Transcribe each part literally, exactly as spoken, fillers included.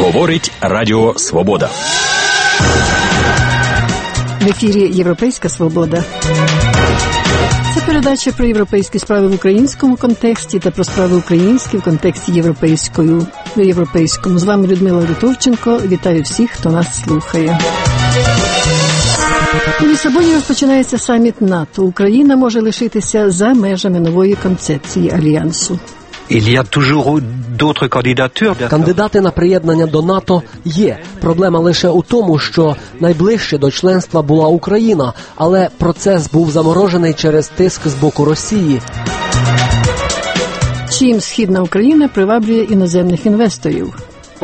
Говорить Радіо Свобода. В ефірі «Європейська свобода». Це передача про європейські справи в українському контексті та про справи українські в контексті європейською, європейському. З вами Людмила Литовченко. Вітаю всіх, хто нас слухає. У Лісабоні розпочинається саміт НАТО. Україна може лишитися за межами нової концепції Альянсу. Кандидати на приєднання до НАТО є. Проблема лише у тому, що найближче до членства була Україна, але процес був заморожений через тиск з боку Росії. Чим Східна Україна приваблює іноземних інвесторів?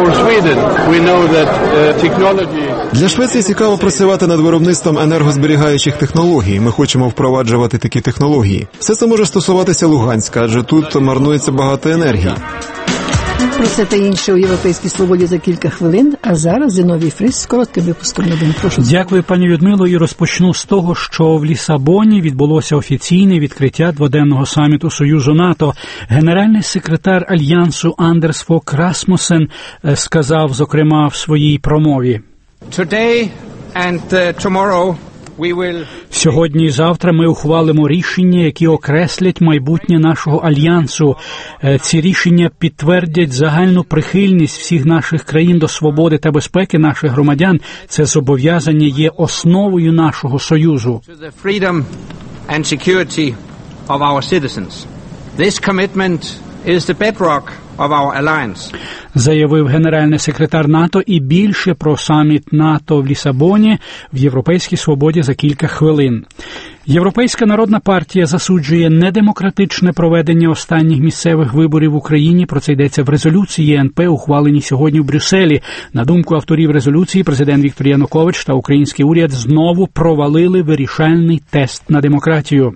Для Швеції цікаво працювати над виробництвом енергозберігаючих технологій. Ми хочемо впроваджувати такі технології. Все це може стосуватися Луганська, адже тут марнується багато енергії. Про це та інше у «Європейській свободі» за кілька хвилин. А зараз Зіновій Фрис з коротким випуском новин. Прошу. Дякую, пані Людмило. І розпочну з того, що в Лісабоні відбулося офіційне відкриття дводенного саміту Союзу НАТО. Генеральний секретар Альянсу Андерс Фок Расмусен сказав, зокрема, в своїй промові: Today and tomorrow Сьогодні і завтра ми ухвалимо рішення, які окреслять майбутнє нашого альянсу. Ці рішення підтвердять загальну прихильність всіх наших країн до свободи та безпеки наших громадян. Це зобов'язання є основою нашого союзу. Заявив генеральний секретар НАТО. І більше про саміт НАТО в Лісабоні в «Європейській свободі» за кілька хвилин. Європейська народна партія засуджує недемократичне проведення останніх місцевих виборів в Україні. Про це йдеться в резолюції ЄНП, ухваленій сьогодні в Брюсселі. На думку авторів резолюції, президент Віктор Янукович та український уряд знову провалили вирішальний тест на демократію.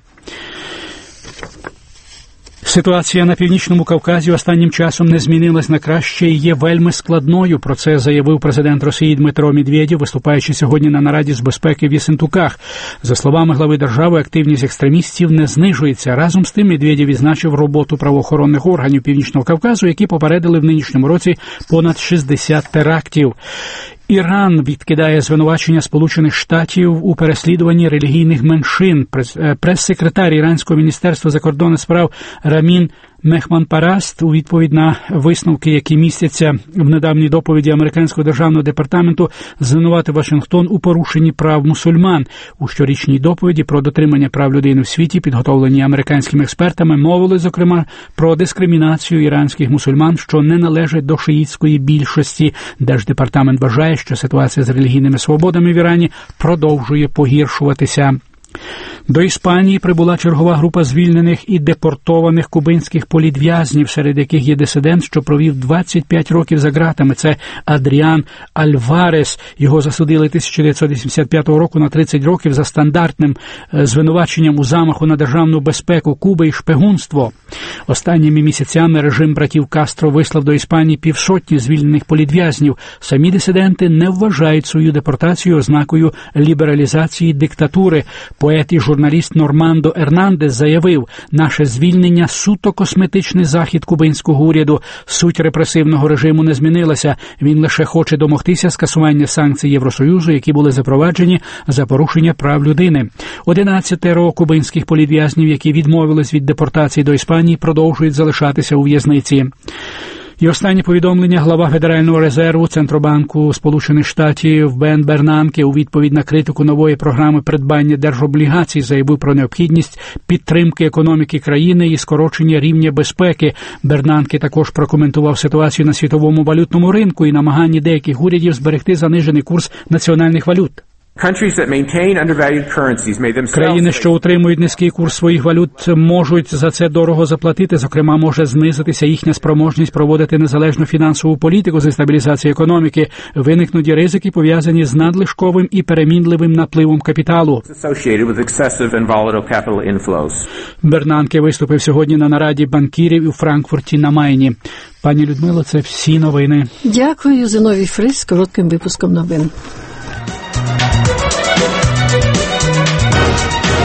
Ситуація на Північному Кавказі останнім часом не змінилась на краще і є вельми складною. Про це заявив президент Росії Дмитро Медведєв, виступаючи сьогодні на нараді з безпеки в Єсентуках. За словами глави держави, активність екстремістів не знижується. Разом з тим Медведєв відзначив роботу правоохоронних органів Північного Кавказу, які попередили в нинішньому році понад шістдесят терактів. Іран відкидає звинувачення Сполучених Штатів у переслідуванні релігійних меншин. Прес-секретар Іранського міністерства закордонних справ Рамін Мехманпараст у відповідь на висновки, які містяться в недавній доповіді Американського державного департаменту, звинуватив Вашингтон у порушенні прав мусульман. У щорічній доповіді про дотримання прав людини в світі, підготовлені американськими експертами, мовили, зокрема, про дискримінацію іранських мусульман, що не належать до шиїтської більшості. Держдепартамент вважає, що ситуація з релігійними свободами в Ірані продовжує погіршуватися. До Іспанії прибула чергова група звільнених і депортованих кубинських політв'язнів, серед яких є дисидент, що провів двадцять п'ять років за ґратами. Це Адріан Альварес. Його засудили тисяча дев'ятсот вісімдесят п'ятого року на тридцять років за стандартним звинуваченням у замаху на державну безпеку Куби і шпигунство. Останніми місяцями режим братів Кастро вислав до Іспанії півсотні звільнених політв'язнів. Самі дисиденти не вважають свою депортацію ознакою лібералізації диктатури. Поет і журналіст Нормандо Ернандес заявив: «Наше звільнення – суто косметичний захід кубинського уряду. Суть репресивного режиму не змінилася. Він лише хоче домогтися скасування санкцій Євросоюзу, які були запроваджені за порушення прав людини». Одинадцятеро кубинських політв'язнів, які відмовились від депортації до Іспанії, продовжують залишатися у в'язниці. І останнє повідомлення. Глава Федерального резерву Центробанку Сполучених Штатів Бен Бернанке у відповідь на критику нової програми придбання держоблігацій заявив про необхідність підтримки економіки країни і скорочення рівня безпеки. Бернанке також прокоментував ситуацію на світовому валютному ринку і намагання деяких урядів зберегти занижений курс національних валют. Країни, що утримують низький курс своїх валют, можуть за це дорого заплатити. Зокрема, може знизитися їхня спроможність проводити незалежну фінансову політику зі стабілізації економіки. Виникнуть ризики, пов'язані з надлишковим і перемінливим напливом капіталу. Бернанке виступив сьогодні на нараді банкірів у Франкфурті на Майні. Пані Людмило, це всі новини. Дякую, Зіновій Фрис з коротким випуском новин.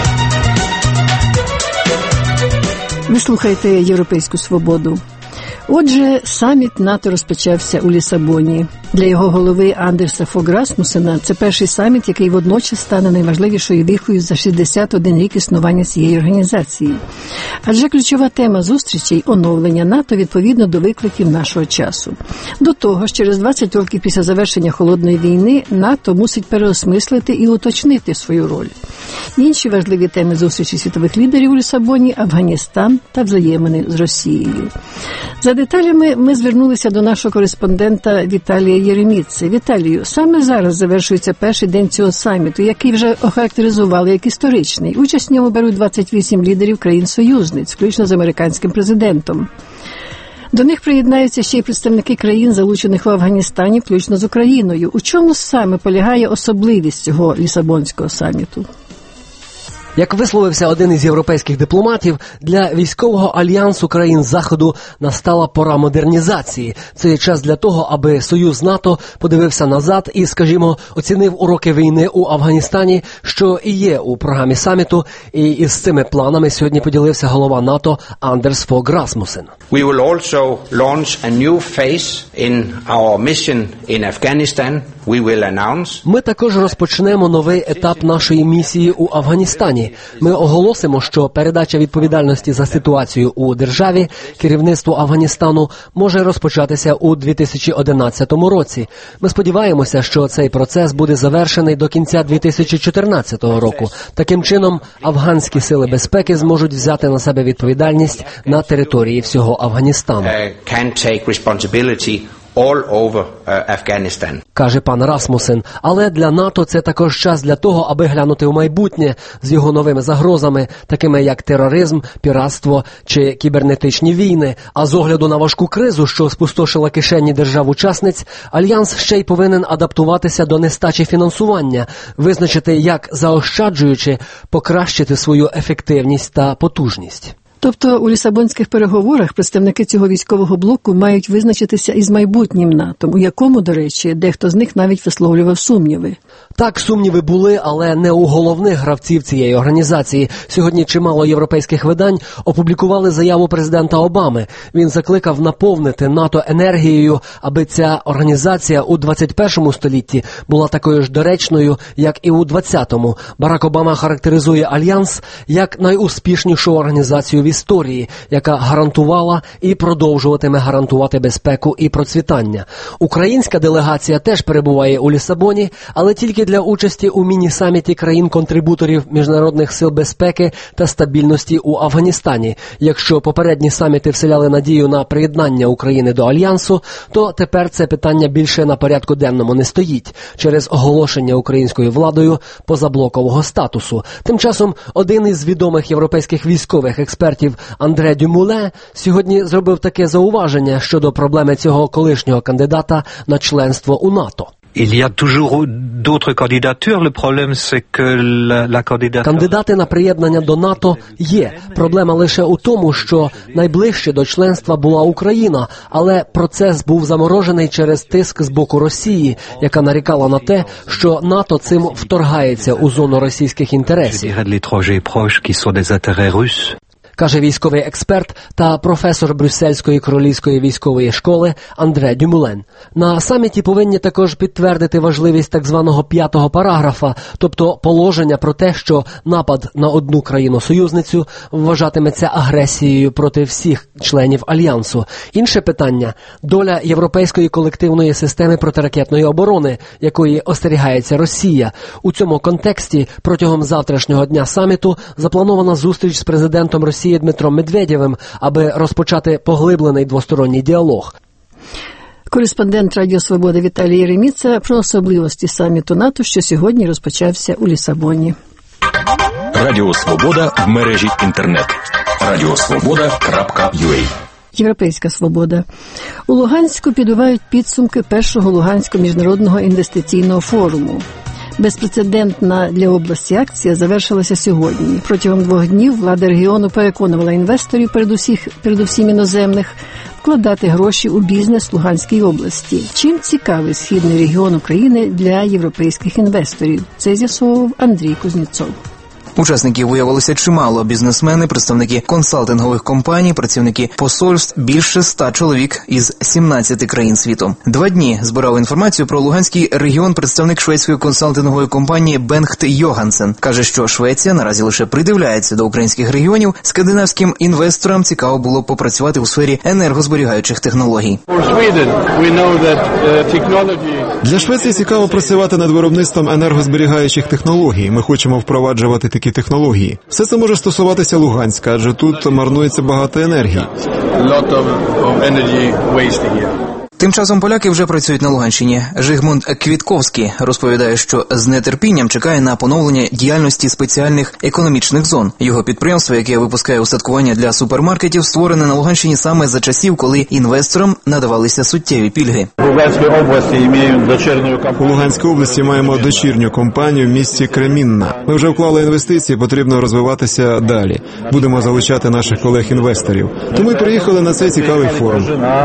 Ви слухаєте «Європейську свободу». Отже, саміт НАТО розпочався у Лісабоні. Для його голови Андерса Фог Расмусена це перший саміт, який водночас стане найважливішою віхою за шістдесят один рік існування цієї організації. Адже ключова тема зустрічей – оновлення НАТО відповідно до викликів нашого часу. До того ж, через двадцять років після завершення Холодної війни НАТО мусить переосмислити і уточнити свою роль. Інші важливі теми зустрічі світових лідерів у Лісабоні – Афганістан та взаємини з Росією. За деталями ми звернулися до нашого кореспондента Віталія Єреміци. Віталію, саме зараз завершується перший день цього саміту, який вже охарактеризували як історичний. Участь в ньому беруть двадцять вісім лідерів країн-союзниць, включно з американським президентом. До них приєднаються ще й представники країн, залучених в Афганістані, включно з Україною. У чому саме полягає особливість цього Лісабонського саміту? Як висловився один із європейських дипломатів, для військового альянсу країн Заходу настала пора модернізації. Це є час для того, аби Союз НАТО подивився назад і, скажімо, оцінив уроки війни у Афганістані, що і є у програмі саміту, і із цими планами сьогодні поділився голова НАТО Андерс Фог Расмусен. We will also launch a new phase in our mission in Afghanistan. We will announce. Ми також розпочнемо новий етап нашої місії у Афганістані. Ми оголосимо, що передача відповідальності за ситуацію у державі керівництву Афганістану може розпочатися у дві тисячі одинадцятому році. Ми сподіваємося, що цей процес буде завершений до кінця дві тисячі чотирнадцятого року. Таким чином, афганські сили безпеки зможуть взяти на себе відповідальність на території всього Афганістану. All over uh, Afghanistan. Каже пан Расмусен. Але для НАТО це також час для того, аби глянути у майбутнє з його новими загрозами, такими як тероризм, піратство чи кібернетичні війни. А з огляду на важку кризу, що спустошила кишені держав-учасниць, Альянс ще й повинен адаптуватися до нестачі фінансування, визначити, як заощаджуючи, покращити свою ефективність та потужність. Тобто у лісабонських переговорах представники цього військового блоку мають визначитися із майбутнім НАТО, у якому, до речі, дехто з них навіть висловлював сумніви. Так, сумніви були, але не у головних гравців цієї організації. Сьогодні чимало європейських видань опублікували заяву президента Обами. Він закликав наповнити НАТО енергією, аби ця організація у двадцять першому столітті була такою ж доречною, як і у двадцятому. Барак Обама характеризує Альянс як найуспішнішу організацію в історії, яка гарантувала і продовжуватиме гарантувати безпеку і процвітання. Українська делегація теж перебуває у Лісабоні, але тільки для участі у міні-саміті країн-контрибуторів міжнародних сил безпеки та стабільності у Афганістані. Якщо попередні саміти вселяли надію на приєднання України до Альянсу, то тепер це питання більше на порядку денному не стоїть через оголошення українською владою позаблокового статусу. Тим часом один із відомих європейських військових експертів Андре Дюмуле сьогодні зробив таке зауваження щодо проблеми цього колишнього кандидата на членство у НАТО. Il y a toujours d'autres candidatures. Le problème, c'est que la, la candidature... Кандидати на приєднання до НАТО є. Проблема лише у тому, що найближче до членства була Україна, але процес був заморожений через тиск з боку Росії, яка нарікала на те, що НАТО цим вторгається у зону російських інтересів. Каже військовий експерт та професор Брюссельської королівської військової школи Андре Дюмулен. На саміті повинні також підтвердити важливість так званого п'ятого параграфа, тобто положення про те, що напад на одну країну-союзницю вважатиметься агресією проти всіх членів Альянсу. Інше питання – доля європейської колективної системи протиракетної оборони, якої остерігається Росія. У цьому контексті протягом завтрашнього дня саміту запланована зустріч з президентом Росії Дмитром Медведєвим, аби розпочати поглиблений двосторонній діалог. Кореспондент Радіо Свобода Віталій Єреміця про особливості саміту НАТО, що сьогодні розпочався у Лісабоні. Радіо Свобода в мережі інтернет. радіосвобода крапка ю а. Європейська свобода. У Луганську підбивають підсумки першого Луганського міжнародного інвестиційного форуму. Безпрецедентна для області акція завершилася сьогодні. Протягом двох днів влада регіону переконувала інвесторів, передусіх, передусім іноземних, вкладати гроші у бізнес Луганській області. Чим цікавий східний регіон України для європейських інвесторів? Це з'ясовував Андрій Кузнєцов. Учасників виявилося чимало: бізнесмени, представники консалтингових компаній, працівники посольств, більше ста чоловік із сімнадцяти країн світу. Два дні збирав інформацію про Луганський регіон представник шведської консалтингової компанії Бенгт Йогансен. Каже, що Швеція наразі лише придивляється до українських регіонів. Скандинавським інвесторам цікаво було попрацювати у сфері енергозберігаючих технологій. Для Швеції цікаво працювати над виробництвом енергозберігаючих технологій. Ми хочемо впроваджувати такі технології. Все це може стосуватися Луганська, адже тут марнується багато енергії. Тим часом поляки вже працюють на Луганщині. Жигмунд Квітковський розповідає, що з нетерпінням чекає на поновлення діяльності спеціальних економічних зон. Його підприємство, яке випускає устаткування для супермаркетів, створене на Луганщині саме за часів, коли інвесторам надавалися суттєві пільги. У Луганській області маємо дочірню компанію в місті Кремінна. Ми вже вклали інвестиції, потрібно розвиватися далі. Будемо залучати наших колег-інвесторів. Тому й приїхали на цей цікавий форум.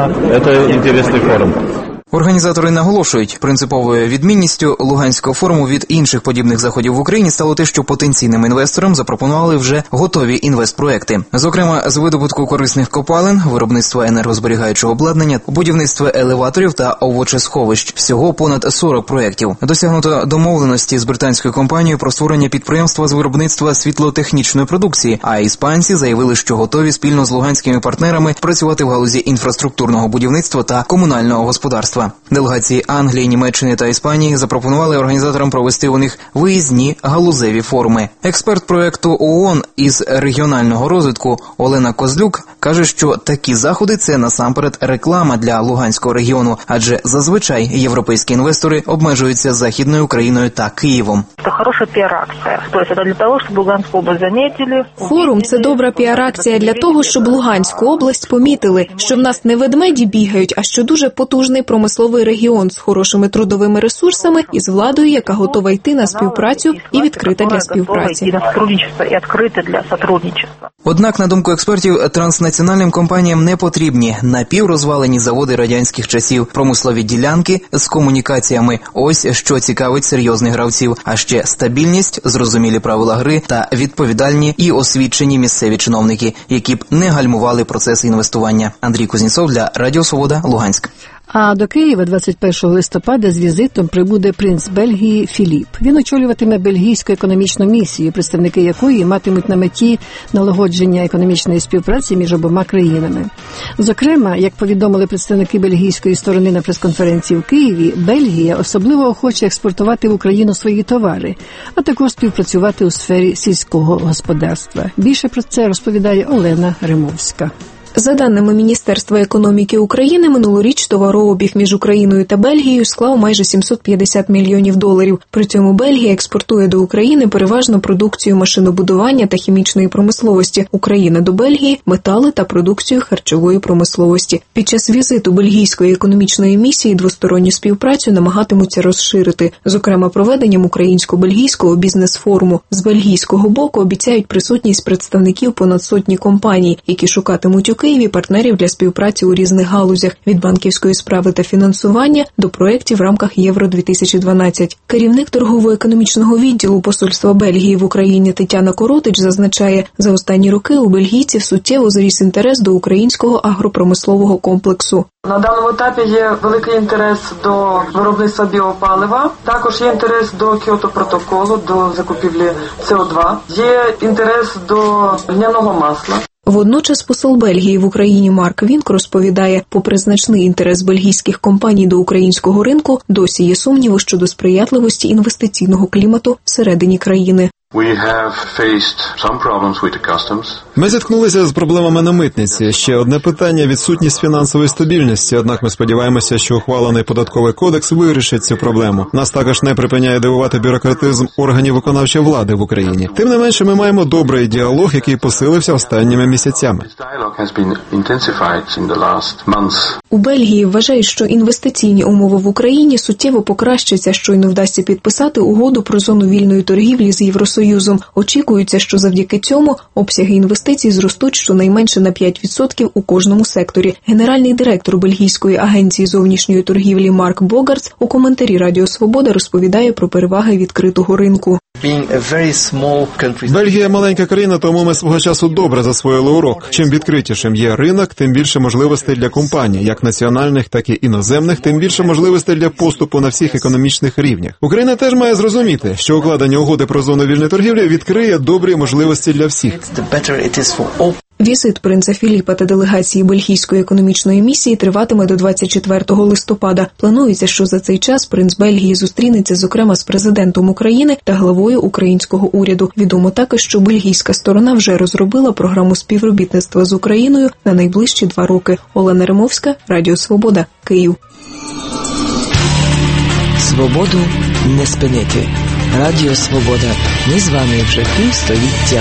Організатори наголошують, принциповою відмінністю Луганського форуму від інших подібних заходів в Україні стало те, що потенційним інвесторам запропонували вже готові інвестпроекти. Зокрема, з видобутку корисних копалин, виробництва енергозберігаючого обладнання, будівництва елеваторів та овочесховищ. Всього понад сорок проєктів. Досягнуто домовленості з британською компанією про створення підприємства з виробництва світлотехнічної продукції, а іспанці заявили, що готові спільно з луганськими партнерами працювати в галузі інфраструктурного будівництва та комунального господарства. Делегації Англії, Німеччини та Іспанії запропонували організаторам провести у них виїзні галузеві форуми. Експерт проєкту ООН із регіонального розвитку Олена Козлюк каже, що такі заходи – це насамперед реклама для Луганського регіону, адже зазвичай європейські інвестори обмежуються Західною Україною та Києвом. Це хороша піар-акція. Тобто це для того, щоб Луганську область замітили. Форум – це добра піар-акція для того, щоб Луганську область помітили, що в нас не ведмеді бігають, а що дуже потужний промисловий регіон з хорошими трудовими ресурсами і з владою, яка готова йти на співпрацю і відкрита для співпраці. Однак, на думку експертів, транснаціональним компаніям не потрібні напіврозвалені заводи радянських часів, промислові ділянки з комунікаціями. Ось що цікавить серйозних гравців. А ще стабільність, зрозумілі правила гри та відповідальні і освічені місцеві чиновники, які б не гальмували процес інвестування. Андрій Кузнєцов для Радіо Свобода, Луганськ. А до Києва двадцять першого листопада з візитом прибуде принц Бельгії Філіп. Він очолюватиме бельгійську економічну місію, представники якої матимуть на меті налагодження економічної співпраці між обома країнами. Зокрема, як повідомили представники бельгійської сторони на прес-конференції в Києві, Бельгія особливо охоче експортувати в Україну свої товари, а також співпрацювати у сфері сільського господарства. Більше про це розповідає Олена Римовська. За даними Міністерства економіки України, минулоріч товарообіг між Україною та Бельгією склав майже сімсот п'ятдесят мільйонів доларів. При цьому Бельгія експортує до України переважно продукцію машинобудування та хімічної промисловості, Україна до Бельгії – метали та продукцію харчової промисловості. Під час візиту бельгійської економічної місії двосторонню співпрацю намагатимуться розширити, зокрема проведенням українсько-бельгійського бізнес-форуму. З бельгійського боку обіцяють присутність представників понад сотні компаній, які шукатимуть у Києві партнерів для співпраці у різних галузях – від банківської справи та фінансування до проєктів в рамках Євро дві тисячі дванадцять. Керівник торгово-економічного відділу посольства Бельгії в Україні Тетяна Коротич зазначає, за останні роки у бельгійців суттєво зріс інтерес до українського агропромислового комплексу. На даному етапі є великий інтерес до виробництва біопалива, також є інтерес до Кіото-протоколу, до закупівлі С О два, є інтерес до льняного масла. Водночас посол Бельгії в Україні Марк Вінк розповідає, попри значний інтерес бельгійських компаній до українського ринку, досі є сумніви щодо сприятливості інвестиційного клімату всередині країни. Ми зіткнулися з проблемами на митниці. Ще одне питання – відсутність фінансової стабільності. Однак ми сподіваємося, що ухвалений податковий кодекс вирішить цю проблему. Нас також не припиняє дивувати бюрократизм органів виконавчої влади в Україні. Тим не менше, ми маємо добрий діалог, який посилився останніми місяцями. У Бельгії вважають, що інвестиційні умови в Україні суттєво покращаться, щойно вдасться підписати угоду про зону вільної торгівлі з Євросоюзом. Очікується, що завдяки цьому обсяги інвестицій зростуть щонайменше на п'ять відсотків у кожному секторі. Генеральний директор Бельгійської агенції зовнішньої торгівлі Марк Богартс у коментарі Радіо Свобода розповідає про переваги відкритого ринку. Бельгія маленька країна, тому ми свого часу добре засвоїли урок. Чим відкритішим є ринок, тим більше можливостей для компаній, як національних, так і іноземних, тим більше можливостей для поступу на всіх економічних рівнях. Україна теж має зрозуміти, що укладення угоди про зону вільної торгівлі відкриє добрі можливості для всіх. Візит принца Філіпа та делегації Бельгійської економічної місії триватиме до двадцять четвертого листопада. Планується, що за цей час принц Бельгії зустрінеться, зокрема, з президентом України та главою українського уряду. Відомо також, що бельгійська сторона вже розробила програму співробітництва з Україною на найближчі два роки. Олена Римовська, Радіо Свобода, Київ. Свободу не спинити. Радіо Свобода. Ми з вами вже півстоліття.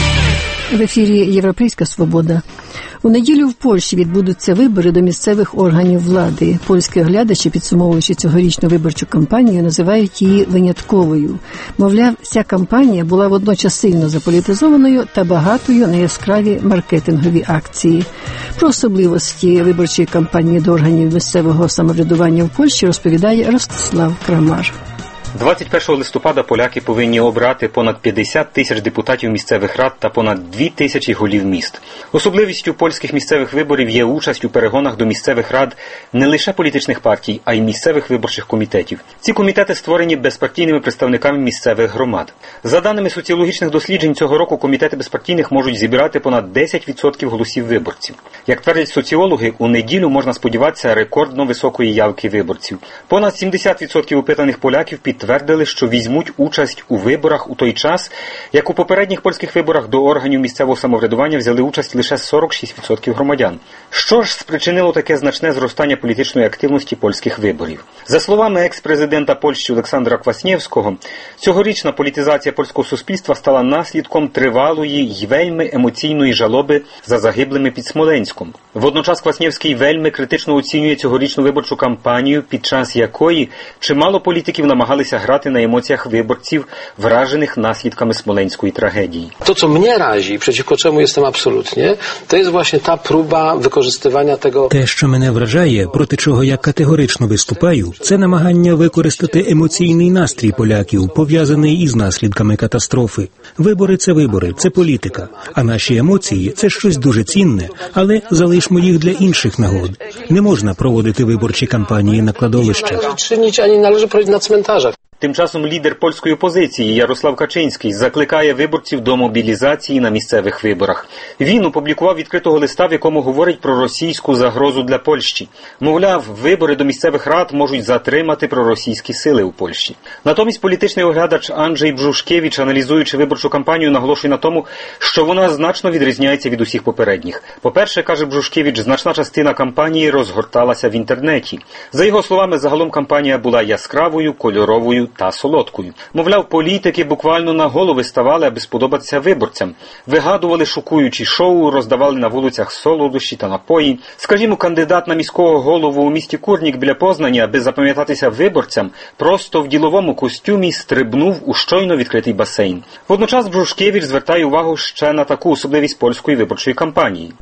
В ефірі «Європейська свобода». У неділю в Польщі відбудуться вибори до місцевих органів влади. Польські оглядачі, підсумовуючи цьогорічну виборчу кампанію, називають її винятковою. Мовляв, ця кампанія була водночас сильно заполітизованою та багатою на яскраві маркетингові акції. Про особливості виборчої кампанії до органів місцевого самоврядування в Польщі розповідає Ростислав Крамар. двадцять першого листопада поляки повинні обрати понад п'ятдесят тисяч депутатів місцевих рад та понад дві тисячі голів міст. Особливістю польських місцевих виборів є участь у перегонах до місцевих рад не лише політичних партій, а й місцевих виборчих комітетів. Ці комітети створені безпартійними представниками місцевих громад. За даними соціологічних досліджень, цього року комітети безпартійних можуть зібрати понад десять відсотків голосів виборців. Як твердять соціологи, у неділю можна сподіватися рекордно високої явки виборців. Понад сімдесят відсотків опитаних поляків під Підтвердили, що візьмуть участь у виборах у той час, як у попередніх польських виборах до органів місцевого самоврядування взяли участь лише сорок шість відсотків громадян. Що ж спричинило таке значне зростання політичної активності польських виборів? За словами екс-президента Польщі Олександра Кваснєвського, цьогорічна політизація польського суспільства стала наслідком тривалої й вельми емоційної жалоби за загиблими під Смоленськом. Водночас Кваснєвський вельми критично оцінює цьогорічну виборчу кампанію, під час якої чимало політиків намагалися грати на емоціях виборців, вражених наслідками смоленської трагедії. To, co mnie razi, przeciwko czemu jestem absolutnie, to jest właśnie ta próba wykorzystywania tego... Те, що мене вражає, проти чого я категорично виступаю, це намагання використати емоційний настрій поляків, пов'язаний із наслідками катастрофи. Вибори – це вибори, це політика. А наші емоції – це щось дуже цінне, але залишмо їх для інших нагод. Не можна проводити виборчі кампанії на кладовищах. Nie należy czynić, ani należy prowadzić na cmentarzach. Тим часом лідер польської опозиції Ярослав Качинський закликає виборців до мобілізації на місцевих виборах. Він опублікував відкритого листа, в якому говорить про російську загрозу для Польщі. Мовляв, вибори до місцевих рад можуть затримати проросійські сили у Польщі. Натомість політичний оглядач Анджей Бжушкевич, аналізуючи виборчу кампанію, наголошує на тому, що вона значно відрізняється від усіх попередніх. По-перше, каже Бжушкевич, значна частина кампанії розгорталася в інтернеті. За його словами, загалом кампанія була яскравою, кольоровою та солодкою. Мовляв, політики буквально на голови ставали, аби сподобатися виборцям. Вигадували шокуючі шоу, роздавали на вулицях солодощі та напої. Скажімо, кандидат на міського голову у місті Курнік біля Познані, аби запам'ятатися виборцям, просто в діловому костюмі стрибнув у щойно відкритий басейн. Водночас Бжушкевич звертає увагу ще на таку особливість польської виборчої кампанії.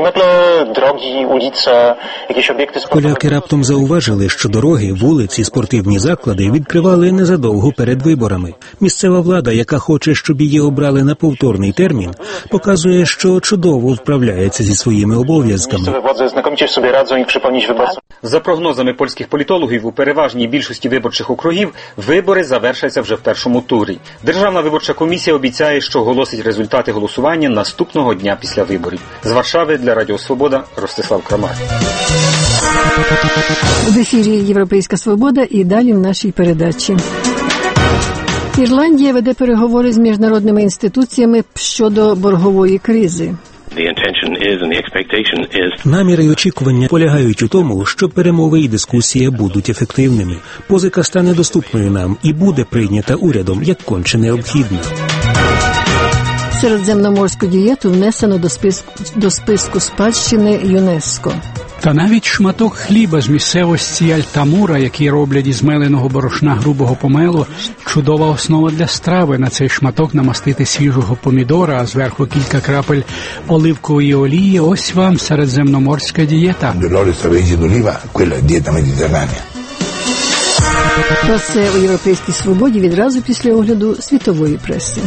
Поляки раптом зауважили, що дороги, вулиці, спортивні заклади відкривали незадовго перед виборами. Місцева влада, яка хоче, щоб її обрали на повторний термін, показує, що чудово вправляється зі своїми обов'язками. За прогнозами польських політологів, у переважній більшості виборчих округів вибори завершаться вже в першому турі. Державна виборча комісія обіцяє, що оголосить результати голосування наступного дня після виборів. З Варшави для Радіо Свобода Ростислав Крамар. В ефірі «Європейська свобода» і далі в нашій передачі. Ірландія веде переговори з міжнародними інституціями щодо боргової кризи. Наміри й очікування полягають у тому, що перемови і дискусія будуть ефективними. Позика стане доступною нам і буде прийнята урядом як конче необхідна. Середземноморську дієту внесено до списку, до списку спадщини ЮНЕСКО. Та навіть шматок хліба з місцевості Альтамура, який роблять із меленого борошна грубого помелу, чудова основа для страви. На цей шматок намастити свіжого помідора, а зверху кілька крапель оливкової олії. Ось вам середземноморська дієта. Про це у «Європейській свободі» відразу після огляду світової преси.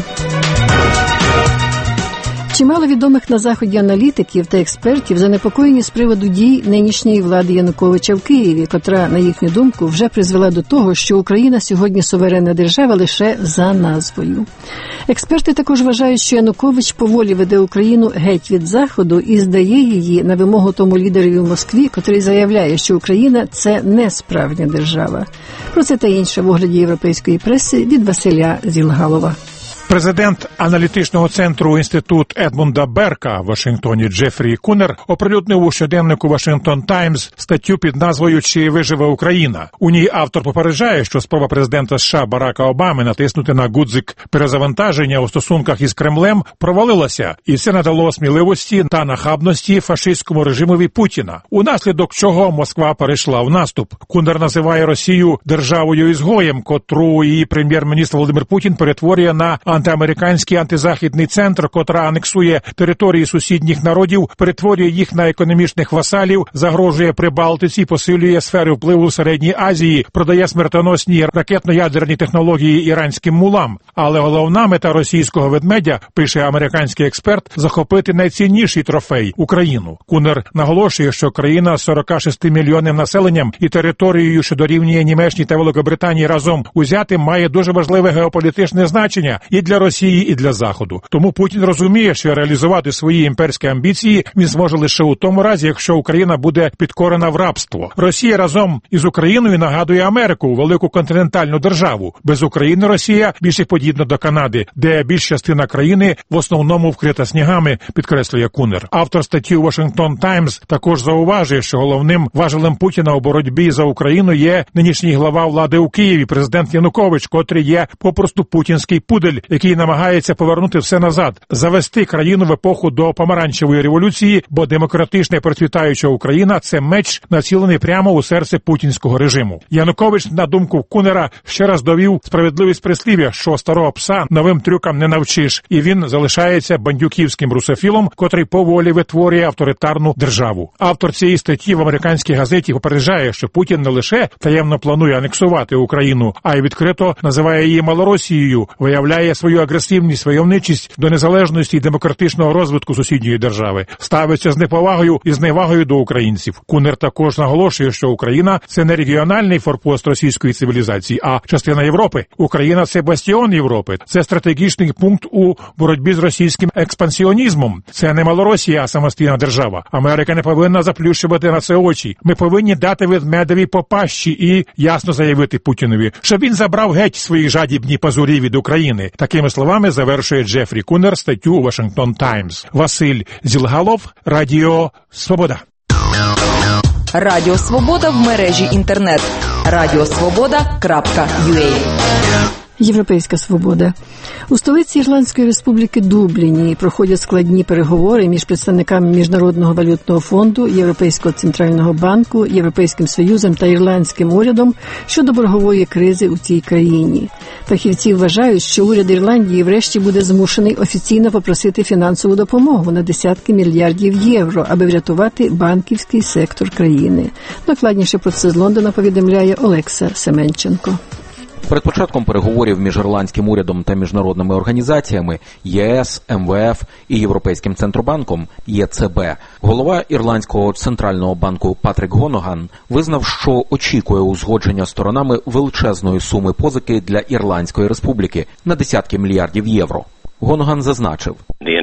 Чимало відомих на Заході аналітиків та експертів занепокоєні з приводу дій нинішньої влади Януковича в Києві, котра, на їхню думку, вже призвела до того, що Україна сьогодні суверенна держава лише за назвою. Експерти також вважають, що Янукович поволі веде Україну геть від Заходу і здає її на вимогу тому лідерові в Москві, котрий заявляє, що Україна – це не справжня держава. Про це та інше в огляді європейської преси від Василя Зілгалова. Президент аналітичного центру інститут Едмунда Берка в Вашингтоні Джефрі Кунер оприлюднив у щоденнику Вашингтон Таймс статтю під назвою «Чи виживе Україна?». У ній автор попереджає, що спроба президента США Барака Обами натиснути на гудзик перезавантаження у стосунках із Кремлем провалилася, і це надало сміливості та нахабності фашистському режимові Путіна, унаслідок чого Москва перейшла в наступ. Кунер називає Росію державою-ізгоєм, котру її прем'єр-міністр Володимир Путін перетворює на антиамериканський антизахідний центр, котра анексує території сусідніх народів, перетворює їх на економічних васалів, загрожує Прибалтиці, посилює сфери впливу в Середній Азії, продає смертоносні ракетно-ядерні технології іранським мулам. Але головна мета російського ведмедя, пише американський експерт, захопити найцінніший трофей – Україну. Кунер наголошує, що країна з сорок шість мільйонним населенням і територією, що дорівнює Німеччині та Великобританії разом узятим, має дуже важливе геополітичне значення і для Росії, і для Заходу. Тому Путін розуміє, що реалізувати свої імперські амбіції він зможе лише у тому разі, якщо Україна буде підкорена в рабство. Росія разом із Україною нагадує Америку, велику континентальну державу. Без України Росія більше подібна до Канади, де більша частина країни в основному вкрита снігами, підкреслює Кунер. Автор статті у Washington Times також зауважує, що головним важелем Путіна у боротьбі за Україну є нинішній глава влади у Києві, президент Янукович, котрий є попросту путінський пудель, який намагається повернути все назад, завести країну в епоху до помаранчевої революції, бо демократична і процвітаюча Україна – це меч, націлений прямо у серце путінського режиму. Янукович, на думку Кунера, ще раз довів справедливість прислів'я, що старого пса новим трюкам не навчиш, і він залишається бандюківським русофілом, котрий поволі витворює авторитарну державу. Автор цієї статті в американській газеті попереджає, що Путін не лише таємно планує анексувати Україну, а й відкрито називає її Малоросією, виявляє свою агресивність, войовничість до незалежності і демократичного розвитку сусідньої держави, ставиться з неповагою і зневагою до українців. Кунер також наголошує, що Україна – це не регіональний форпост російської цивілізації, а частина Європи. Україна – це бастіон Європи, це стратегічний пункт у боротьбі з російським експансіонізмом. Це не Малоросія, а самостійна держава. Америка не повинна заплющувати на це очі. Ми повинні дати ведмедеві по пащі і ясно заявити Путінові, щоб він забрав геть свої жадібні пазурі від України. Такими словами завершує Джефрі Кунер статтю у Washington Times. Василь Зілгалов, Радіо Свобода. Радіо Свобода в мережі інтернет. радіосвобода крапка ю а. Європейська свобода. У столиці Ірландської республіки Дубліні проходять складні переговори між представниками Міжнародного валютного фонду, Європейського центрального банку, Європейським Союзом та ірландським урядом щодо боргової кризи у цій країні. Фахівці вважають, що уряд Ірландії врешті буде змушений офіційно попросити фінансову допомогу на десятки мільярдів євро, аби врятувати банківський сектор країни. Докладніше про це з Лондона повідомляє Олекса Семенченко. Перед початком переговорів між ірландським урядом та міжнародними організаціями ЄС, ем ве еф і Європейським центробанком Є Це Бе, голова Ірландського центрального банку Патрік Гоноган визнав, що очікує узгодження сторонами величезної суми позики для Ірландської республіки на десятки мільярдів євро. Гоноган зазначив: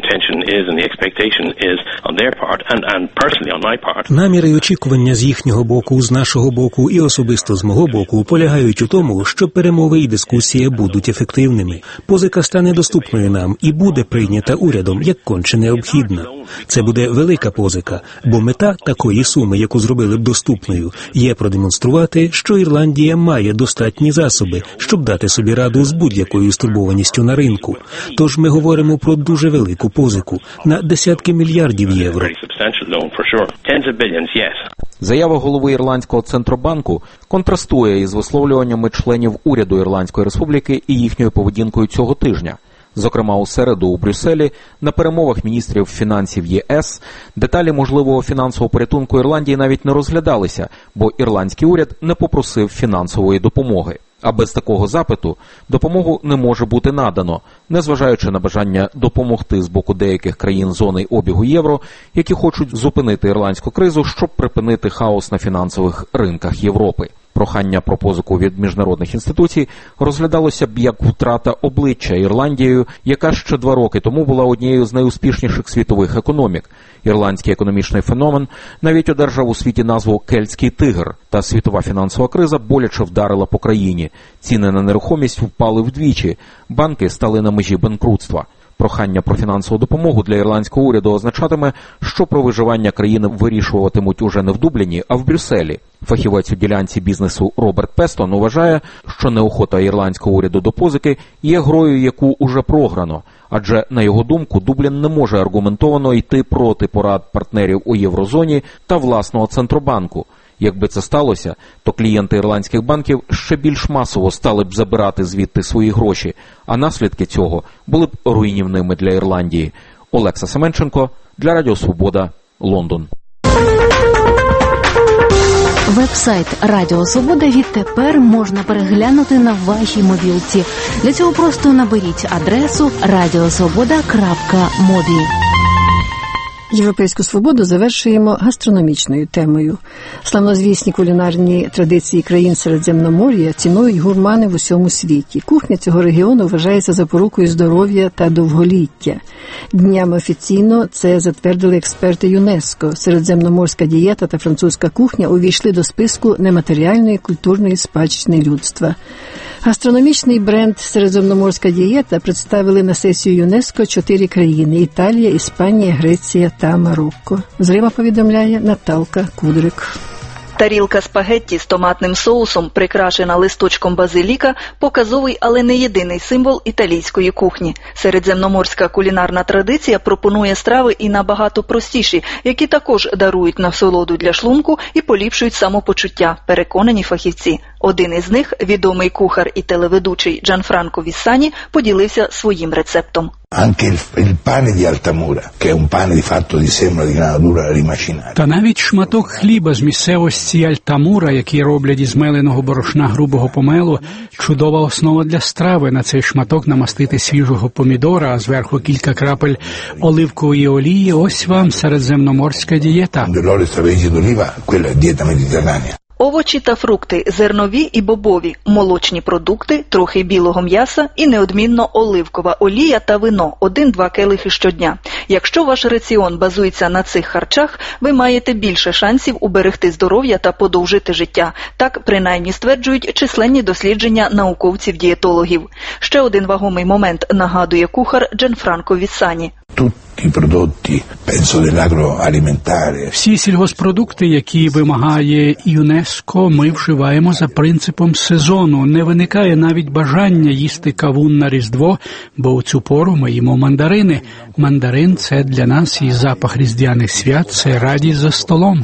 наміри і очікування з їхнього боку, з нашого боку і особисто з мого боку полягають у тому, що перемови і дискусія будуть ефективними. Позика стане доступною нам і буде прийнята урядом як конче необхідна. Це буде велика позика, бо мета такої суми, яку зробили б доступною, є продемонструвати, що Ірландія має достатні засоби, щоб дати собі раду з будь-якою стурбованістю на ринку. Тож ми говоримо про дуже велику позику на десятки мільярдів євро. Заява голови Ірландського центробанку контрастує із висловлюваннями членів уряду Ірландської республіки і їхньою поведінкою цього тижня. Зокрема, у середу у Брюсселі на перемовах міністрів фінансів ЄС деталі можливого фінансового порятунку Ірландії навіть не розглядалися, бо ірландський уряд не попросив фінансової допомоги. А без такого запиту допомогу не може бути надано, незважаючи на бажання допомогти з боку деяких країн зони обігу євро, які хочуть зупинити ірландську кризу, щоб припинити хаос на фінансових ринках Європи. Прохання про позику від міжнародних інституцій розглядалося б як втрата обличчя Ірландією, яка ще два роки тому була однією з найуспішніших світових економік. Ірландський економічний феномен навіть одержав у світі назву «Кельтський тигр», та світова фінансова криза боляче вдарила по країні. Ціни на нерухомість впали вдвічі, банки стали на межі банкрутства. Прохання про фінансову допомогу для ірландського уряду означатиме, що про виживання країни вирішуватимуть уже не в Дубліні, а в Брюсселі. Фахівець у ділянці бізнесу Роберт Пестон вважає, що неохота ірландського уряду до позики є грою, яку уже програно. Адже, на його думку, Дублін не може аргументовано йти проти порад партнерів у єврозоні та власного Центробанку. Якби це сталося, то клієнти ірландських банків ще більш масово стали б забирати звідти свої гроші, а наслідки цього були б руйнівними для Ірландії. Олекса Семенченко для Радіо Свобода, Лондон. Веб-сайт Радіо Свобода відтепер можна переглянути на вашій мобілці. Для цього просто наберіть адресу радіосвобода крапка мобі. Європейську свободу завершуємо гастрономічною темою. Славнозвісні кулінарні традиції країн Середземномор'я цінують гурмани в усьому світі. Кухня цього регіону вважається запорукою здоров'я та довголіття. Днями офіційно це затвердили експерти ЮНЕСКО. Середземноморська дієта та французька кухня увійшли до списку нематеріальної культурної спадщини людства. Гастрономічний бренд «Середземноморська дієта» представили на сесію ЮНЕСКО чотири країни – Італія, Іспанія, Греція та Марокко. З Рима повідомляє Наталка Кудрик. Тарілка спагетті з томатним соусом, прикрашена листочком базиліка, показовий, але не єдиний символ італійської кухні. Середземноморська кулінарна традиція пропонує страви і набагато простіші, які також дарують насолоду для шлунку і поліпшують самопочуття, переконані фахівці. Один із них, відомий кухар і телеведучий Джанфранко Віссані, поділився своїм рецептом. Anche il, il pane di Altamura, che è un pane di fatto di sembra di granatura rimacinata. Та навіть шматок хліба з місцевості Альтамура, який роблять із меленого борошна грубого помелу, чудова основа для страви. На цей шматок намастити свіжого помідора, а зверху кілька крапель оливкової олії. Ось вам середземноморська дієта. L'olio extravergine d'oliva, quella è dieta mediterranea. Овочі та фрукти, зернові і бобові, молочні продукти, трохи білого м'яса і неодмінно оливкова олія та вино – один-два келихи щодня. Якщо ваш раціон базується на цих харчах, ви маєте більше шансів уберегти здоров'я та подовжити життя. Так, принаймні, стверджують численні дослідження науковців-дієтологів. Ще один вагомий момент нагадує кухар Джанфранко Віссані. Всі сільгоспродукти, які вимагає ЮНЕСКО, ми вживаємо за принципом сезону. Не виникає навіть бажання їсти кавун на Різдво, бо у цю пору ми їмо мандарини. Мандарин – це для нас і запах різдвяних свят, це радість за столом.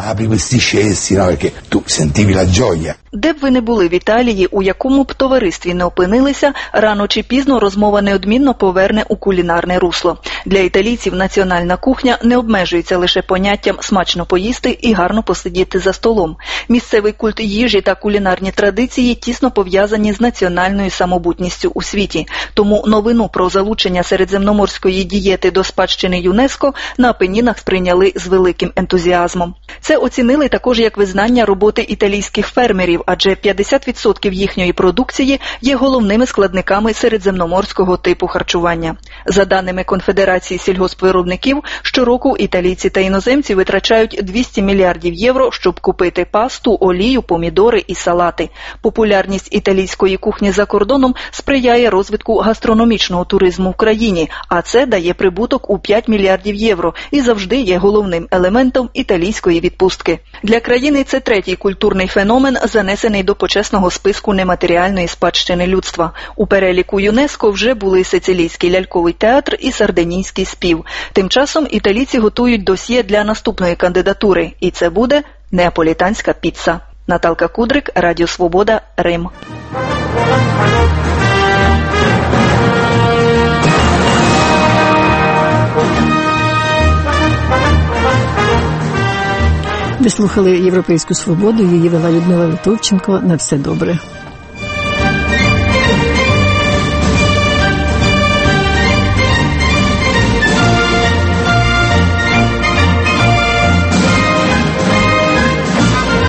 Де б ви не були в Італії, у якому б товаристві не опинилися, рано чи пізно розмова неодмінно поверне у кулінарне русло. Для італійців національна кухня не обмежується лише поняттям смачно поїсти і гарно посидіти за столом. Місцевий культ їжі та кулінарні традиції тісно пов'язані з національною самобутністю у світі. Тому новину про залучення середземноморської дієти до спадщини ЮНЕСКО на Апенінах сприйняли з великим ентузіазмом. Це оцінили також як визнання роботи італійських фермерів, адже п'ятдесят відсотків їхньої продукції є головними складниками середземноморського типу харчування. За даними Конфедерації сільгоспвиробників, щороку італійці та іноземці витрачають двісті мільярдів євро, щоб купити пасту, олію, помідори і салати. Популярність італійської кухні за кордоном сприяє розвитку гастрономічного туризму в країні, а це дає прибуток у п'ять мільярдів євро і завжди є головним елементом італійської відпустки. Для країни це третій культурний феномен, занесений до почесного списку нематеріальної спадщини людства. У переліку ЮНЕСКО вже були сицилійський ляльковий театр і сардинійський спів. Тим часом італійці готують досьє для наступної кандидатури, і це буде неаполітанська піца. Наталка Кудрик, Радіо Свобода, Рим. Ви слухали «Європейську свободу», її вела Людмила Литовченко. На все добре.